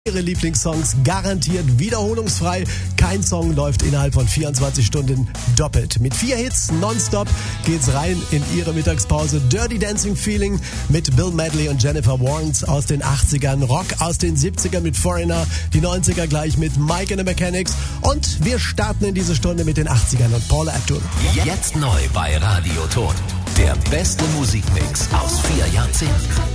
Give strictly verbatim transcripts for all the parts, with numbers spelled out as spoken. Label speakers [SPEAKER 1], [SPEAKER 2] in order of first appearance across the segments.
[SPEAKER 1] Ihre Lieblingssongs garantiert wiederholungsfrei. Kein Song läuft innerhalb von vierundzwanzig Stunden doppelt. Mit vier Hits nonstop geht's rein in Ihre Mittagspause. Dirty Dancing Feeling mit Bill Medley und Jennifer Warnes aus den achtzigern. Rock aus den siebzigern mit Foreigner. Die neunziger gleich mit Mike and the Mechanics. Und wir starten in diese Stunde mit den achtzigern und Paula Abdul.
[SPEAKER 2] Jetzt neu bei Radio Ton. Der beste Musikmix aus vier Jahrzehnten.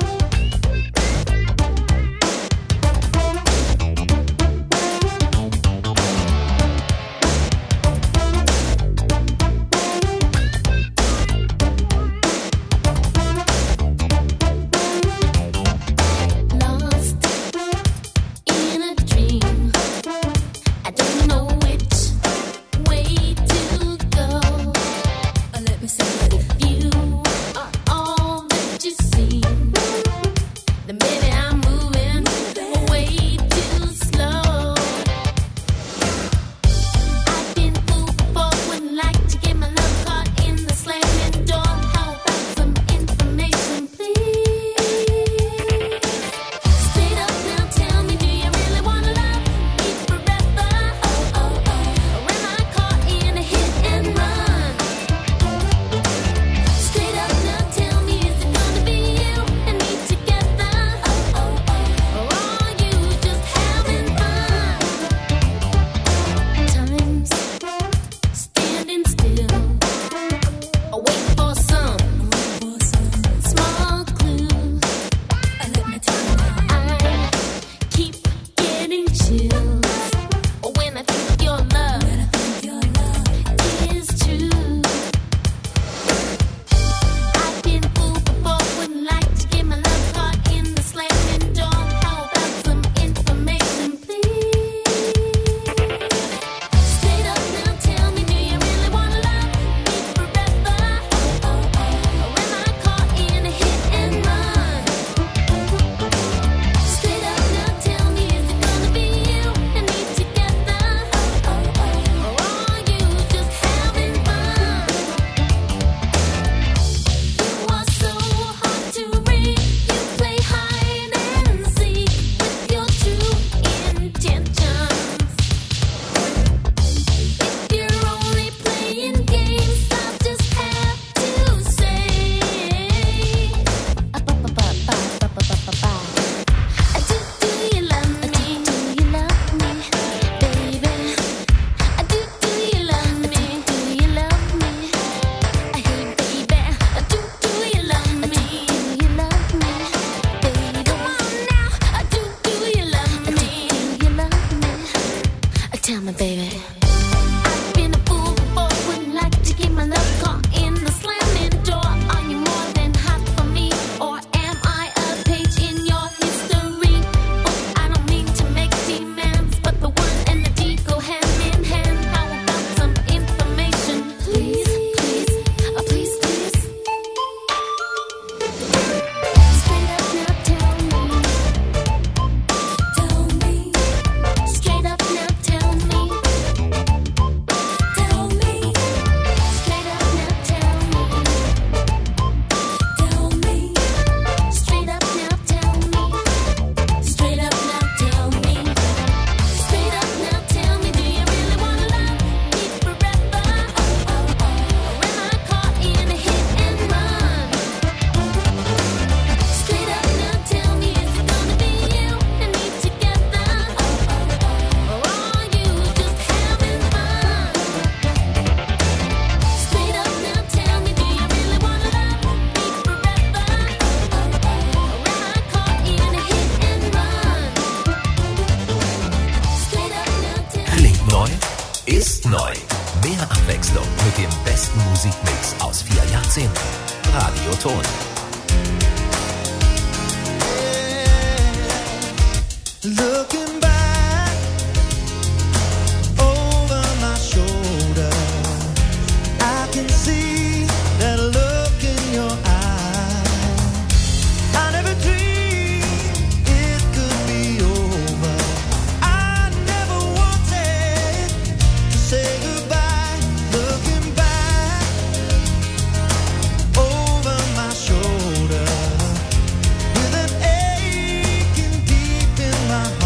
[SPEAKER 2] Ist neu. Mehr Abwechslung mit dem besten Musikmix aus vier Jahrzehnten. Radio Ton.
[SPEAKER 3] Looking back over my shoulder, I can see that look in your eye. I never dreamed it could be over. I never wanted to say goodbye. Looking back over my shoulder, with an aching deep in my heart.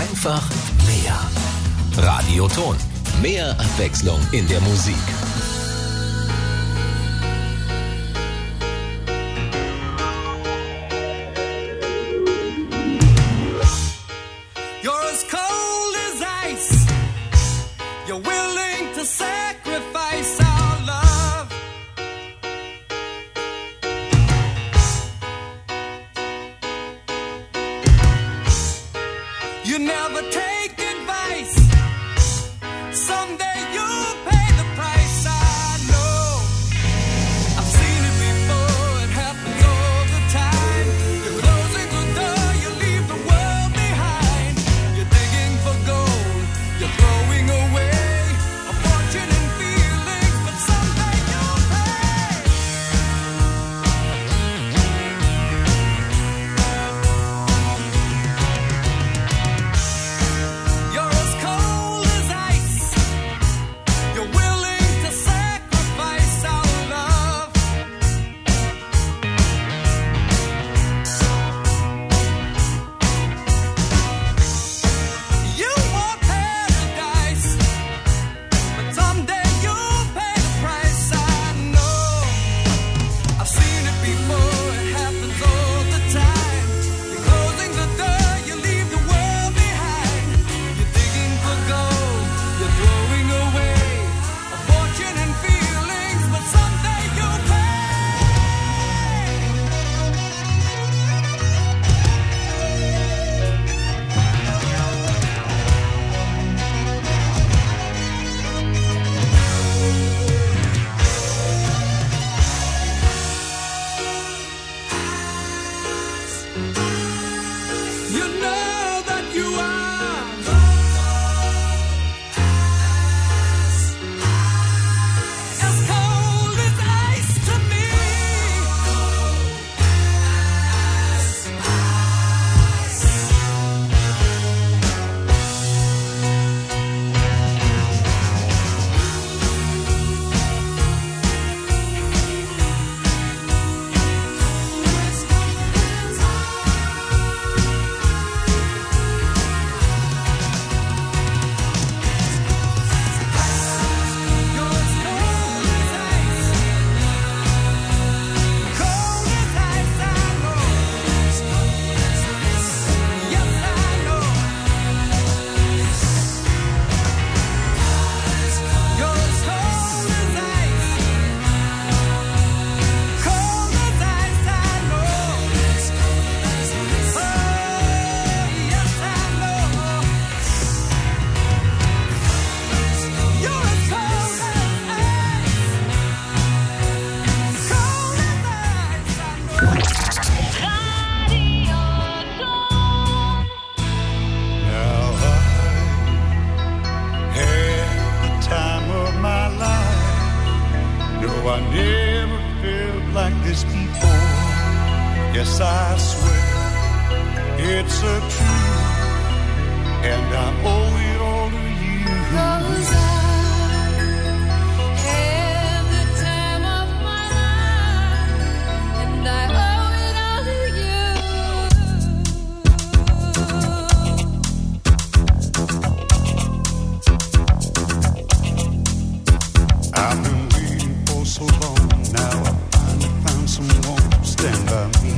[SPEAKER 2] Einfach mehr. Radioton. Mehr Abwechslung in der Musik.
[SPEAKER 3] You're as cold as ice. You're willing to sacrifice our love. You never take advice. Someday you'll pay the price. I know. I've seen it before. It happens all the time. You're closing the door. You leave the world behind. You're digging for gold. You're throwing away a fortune and feelings, but someday you'll pay. You're as cold as ice. You're willing to sacrifice our love. You want paradise, but someday you'll pay the price. I know. I've seen it before. It happens all the time. You're closing the door. You leave the world behind. You're digging for gold. You're throwing away a fortune and feelings, but someday you'll pay. You know that you are as cold as ice to me. You're as cold as ice, cold as ice. I know. Yes, I know. You're as cold as ice, cold as ice. I know. Oh, yes, I know. You're as cold as ice, cold as ice. I know.
[SPEAKER 4] Now I had the time of my life. No, I never felt like this before. Yes, I swear it's a truth, and I owe it all to you.
[SPEAKER 5] Cause I had the time of my life, and I owe it all to you.
[SPEAKER 4] I've been waiting for so long. Now I finally found someone to stand by me.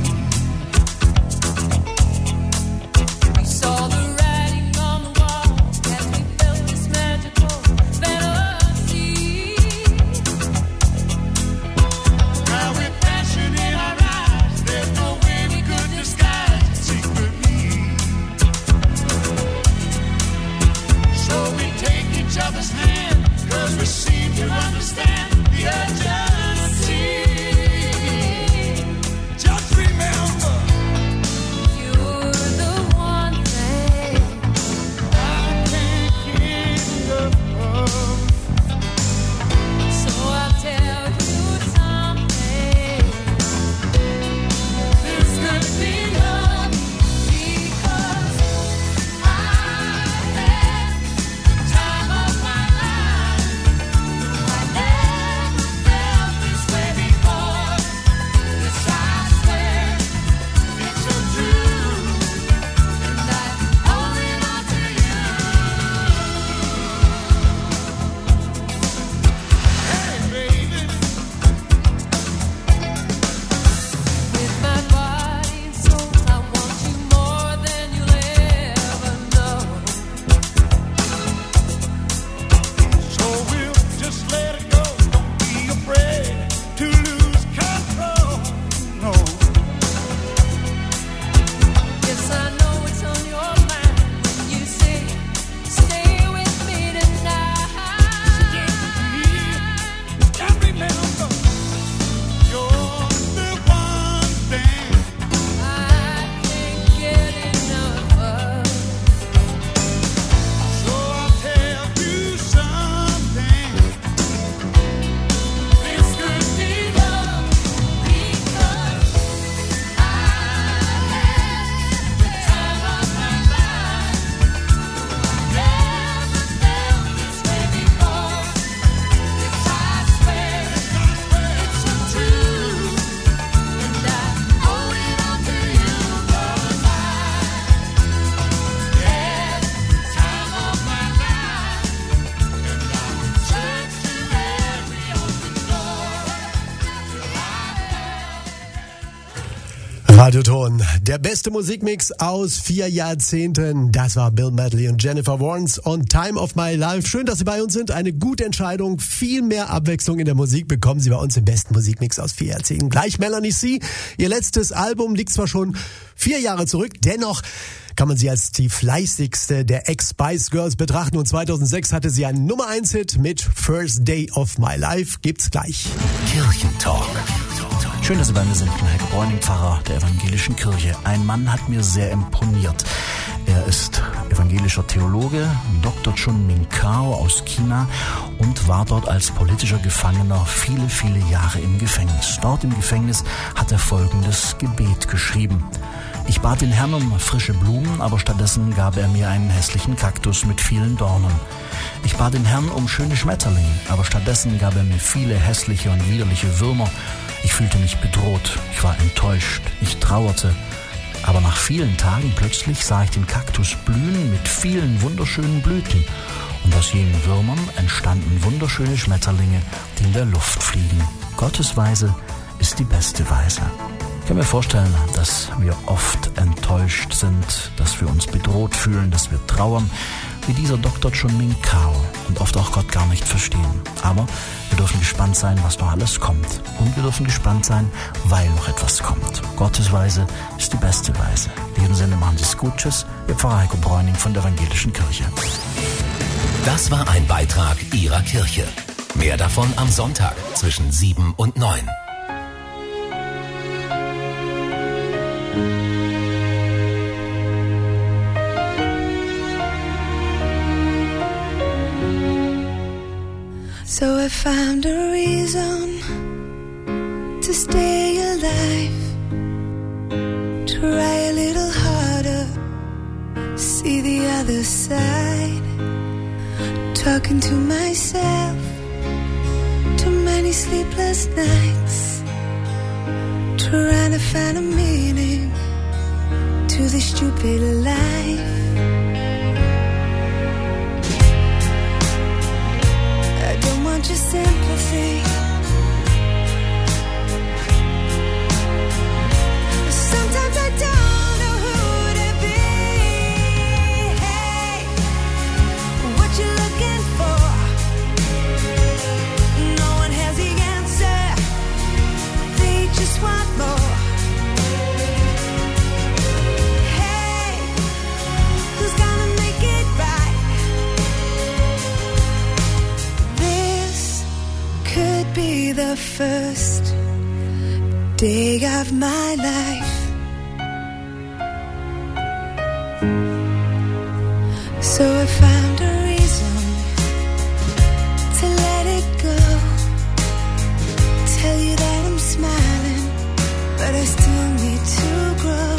[SPEAKER 5] We saw the writing on the wall as we felt this magical
[SPEAKER 1] Radioton, der beste Musikmix aus vier Jahrzehnten. Das war Bill Medley und Jennifer Warnes und Time of My Life. Schön, dass Sie bei uns sind. Eine gute Entscheidung. Viel mehr Abwechslung in der Musik bekommen Sie bei uns im besten Musikmix aus vier Jahrzehnten. Gleich Melanie C. Ihr letztes Album liegt zwar schon vier Jahre zurück, dennoch kann man sie als die fleißigste der Ex-Spice Girls betrachten. Und zweitausendsechs hatte sie einen Nummer eins Hit mit First Day of My Life. Gibt's gleich.
[SPEAKER 2] Kirchentalk.
[SPEAKER 6] Schön, dass Sie bei mir sind. Ich bin Heiko Bräuning, Pfarrer der Evangelischen Kirche. Ein Mann hat mir sehr imponiert. Er ist evangelischer Theologe, Doktor Chun Ming Kao aus China und war dort als politischer Gefangener viele, viele Jahre im Gefängnis. Dort im Gefängnis hat er folgendes Gebet geschrieben. Ich bat den Herrn um frische Blumen, aber stattdessen gab er mir einen hässlichen Kaktus mit vielen Dornen. Ich bat den Herrn um schöne Schmetterlinge, aber stattdessen gab er mir viele hässliche und widerliche Würmer. Ich fühlte mich bedroht, ich war enttäuscht, ich trauerte. Aber nach vielen Tagen plötzlich sah ich den Kaktus blühen mit vielen wunderschönen Blüten. Und aus jenen Würmern entstanden wunderschöne Schmetterlinge, die in der Luft fliegen. Gottes Weise ist die beste Weise. Ich kann mir vorstellen, dass wir oft enttäuscht sind, dass wir uns bedroht fühlen, dass wir trauern, wie dieser Doktor Chun Ming Kao und oft auch Gott gar nicht verstehen. Aber wir dürfen gespannt sein, was noch alles kommt. Und wir dürfen gespannt sein, weil noch etwas kommt. Gottes Weise ist die beste Weise. In diesem Sinne machen Sie es gut. Tschüss, Ihr Pfarrer Heiko Bräuning von der Evangelischen Kirche.
[SPEAKER 2] Das war ein Beitrag Ihrer Kirche. Mehr davon am Sonntag zwischen sieben und neun.
[SPEAKER 5] So I found a reason to stay alive. Try a little harder, see the other side. Talking to myself, too many sleepless nights. Trying to find a meaning to this stupid life. Your sympathy. Sometimes I don't know who to be. Hey, what you looking for? No one has the answer. They just want more. Hey, who's gonna make it right? Could be the first day of my life. So I found a reason to let it go. Tell you that I'm smiling, but I still need to grow.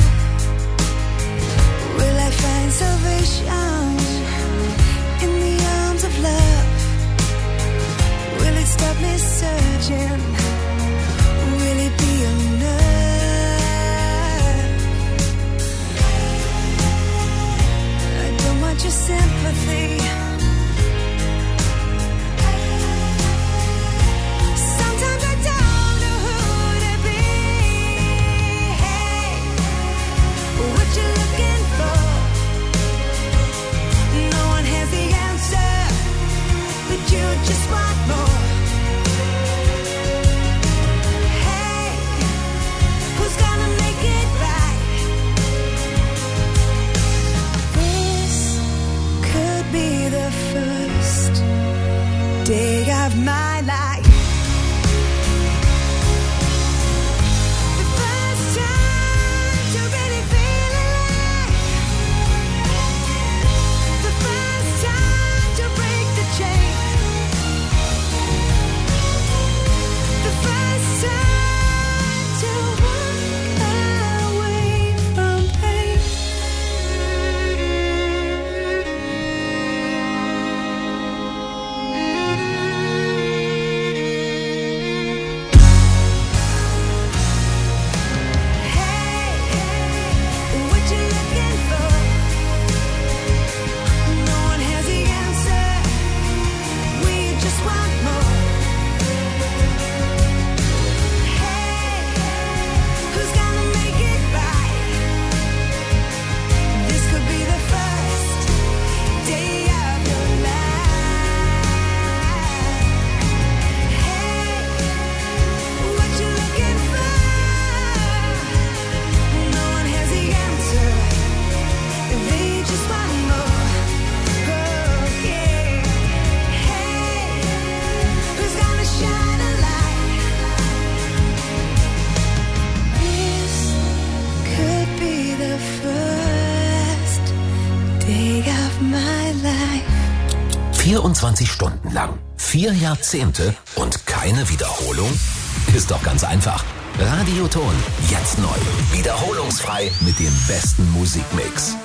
[SPEAKER 5] Will I find salvation in the arms of love? Will it stop me searching? Will it be enough? I don't want your sympathy.
[SPEAKER 2] vierundzwanzig Stunden lang. Vier Jahrzehnte und keine Wiederholung? Ist doch ganz einfach. Radioton, jetzt neu. Wiederholungsfrei mit dem besten Musikmix.